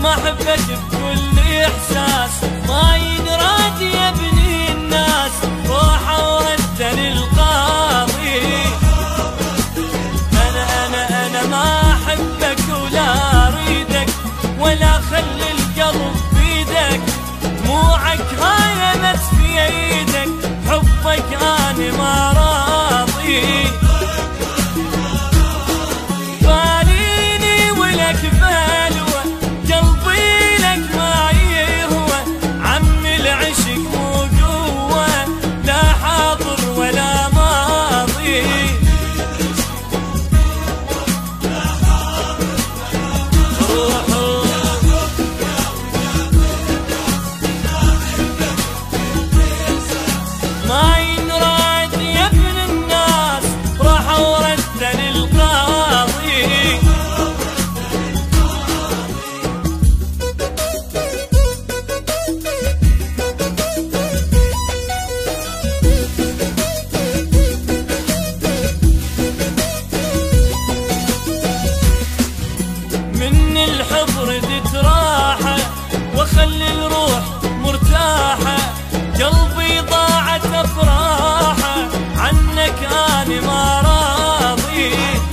ما احبك بكل احساس، ما ينراد يا ابني الناس، روح ورد للقاضي. انا ما احبك ولا اريدك، ولا خلي القلب بيدك، دموعك هايمت في ايدك، حبك انا ما راضي. باليني ولك بلوى، قلبي لك ما يهوى، عم العشق مو قوة، لا حاضر ولا ماضي. ما ينراد يا ابن الناس، راح ورد للقاضي. من الحضر تتراحة، وخلي الروح مرتاحة، قلبي ضاعت افراحه، عنك انا ما راضي.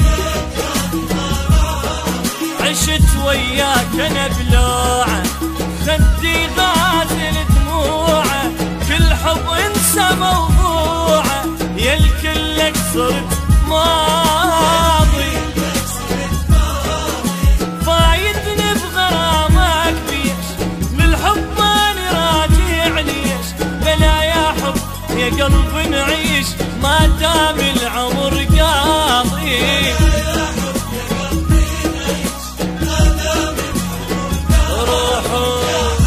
عشت وياك انا بلوعه، خدي غازل دموعه، كل حب انسى موضوعه، يا الكلك صرت ماضي. فايتني بغرامك بيش، للحب ماني راجع ليش، بلا يا حب يا قلب نعيش، ما دام العمر قاضي. روحوا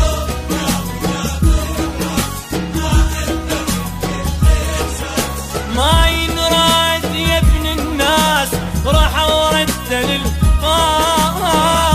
ما ينراد يا ابن الناس، راح ورد للقاضي.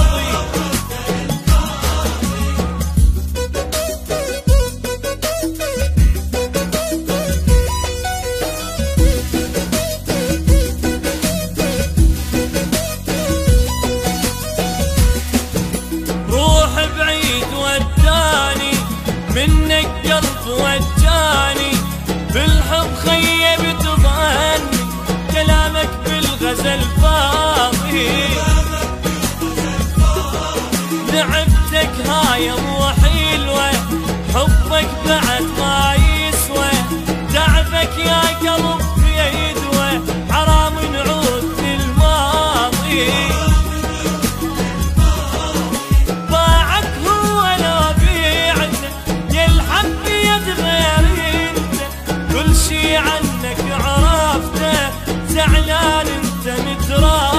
منك قلب وجاني، بالحب خيبت ظني، كلامك بالغزل فاضي. لعبتك هايم وحيلوة، حبك بعد ما يسوى، تعبك يا قلب في يدوى، حرام نعود للماضي. عنك عرفته، زعلان انت متراضي.